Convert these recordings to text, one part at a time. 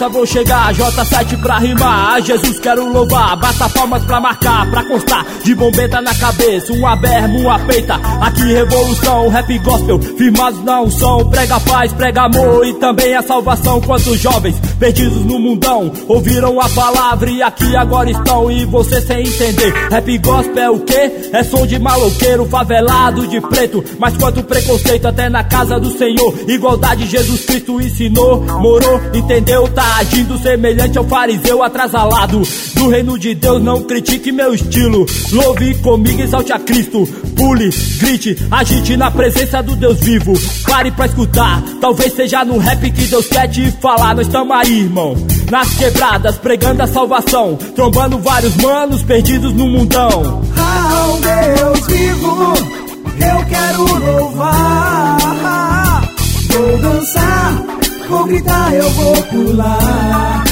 sequência vou chegar, J7 pra rimar, a Jesus quero louvar. Bata palmas pra marcar, pra constar, de bombeta na cabeça, uma berma, uma peita. Aqui revolução, rap gospel, firmados na unção. Prega paz, prega amor e também a salvação. Quantos jovens perdidos no mundão ouviram a palavra e aqui agora estão, e você sem entender. Rap gospel é o quê? É som de maloqueiro, favelado de preto. Mas quanto preconceito até na casa do Senhor. Igualdade Jesus Cristo ensinou, morou, entendeu? Tá agindo semelhante ao fariseu atrasalado do reino de Deus. Não critique meu estilo, louve comigo, exalte a Cristo. Pule, grite, agite na presença do Deus vivo. Pare pra escutar, talvez seja no rap que Deus quer te falar. Nós estamos aí, irmão, nas quebradas, pregando a salvação, trombando vários manos perdidos no mundão. Ao Deus vivo, eu quero louvar. Vou dançar, vou gritar, eu vou pular.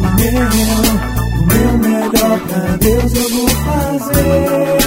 O meu melhor pra Deus eu vou fazer.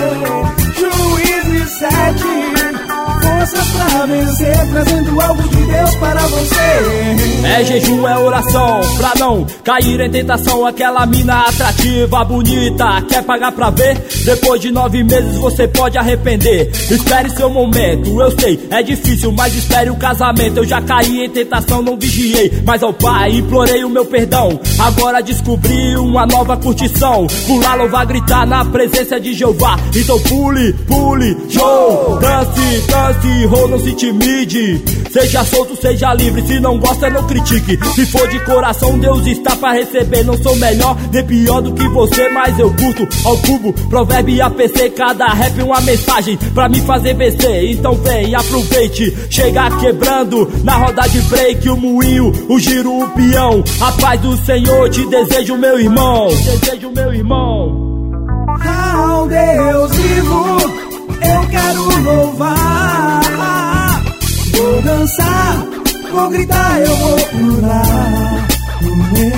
Juízes 7, forças pra vencer, trazendo algo de Deus para você. É jejum, é oração, pra não cair em tentação. Aquela mina atrativa, bonita, quer pagar pra ver? Depois de 9 meses você pode arrepender. Espere seu momento, eu sei, é difícil, mas espere o casamento. Eu já caí em tentação, não vigiei, mas ao Pai implorei o meu perdão. Agora descobri uma nova curtição, pular, louvar, gritar na presença de Jeová. Então pule, pule, show, dance, dance, rou, não se intimide. Seja solto, seja livre, se não gosta não critique. Se for de coração, Deus está pra receber. Não sou melhor nem pior do que você, mas eu curto ao cubo, provérbio e APC. Cada rap uma mensagem pra me fazer vencer. Então vem, aproveite, chega quebrando na roda de break, o moinho, o giro, o peão. A paz do Senhor te desejo, meu irmão, desejo, meu irmão. Ao Deus vivo, eu quero louvar. Vou dançar, vou gritar, eu vou pular. O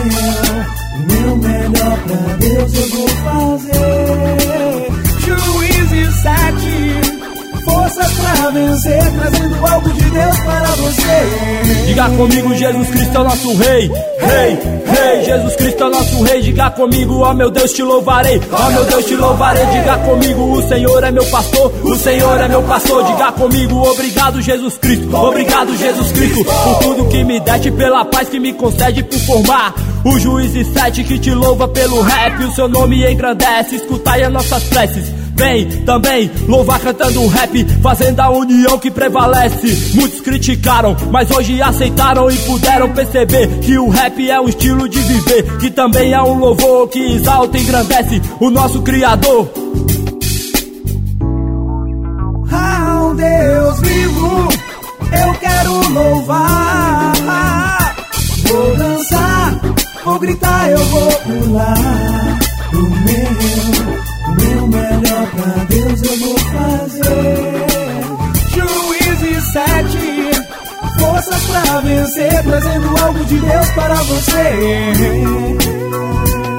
meu melhor pra Deus eu vou fazer. Juízes 7, forças pra vencer, trazendo algo de Deus para você. Diga comigo, Jesus Cristo é o nosso rei, rei, rei. Jesus Cristo é o nosso rei. Diga comigo, ó meu Deus, te louvarei, ó meu Deus, te louvarei. Diga comigo, o Senhor é meu pastor, o Senhor é meu pastor. Diga comigo, obrigado Jesus Cristo, obrigado Jesus Cristo, por tudo que me deste, pela paz que me concede, por formar o Juízes 7 que te louva pelo rap. O seu nome engrandece, escutai as nossas preces. Vem também louvar cantando rap, fazendo a união que prevalece. Muitos criticaram, mas hoje aceitaram e puderam perceber que o rap é um estilo de viver, que também é um louvor que exalta e engrandece o nosso Criador. Ao Deus vivo, eu quero louvar. Vou dançar, vou gritar, eu vou pular. O meu melhor pra Deus eu vou fazer. Juízes 7, forças pra vencer, trazendo algo de Deus para você.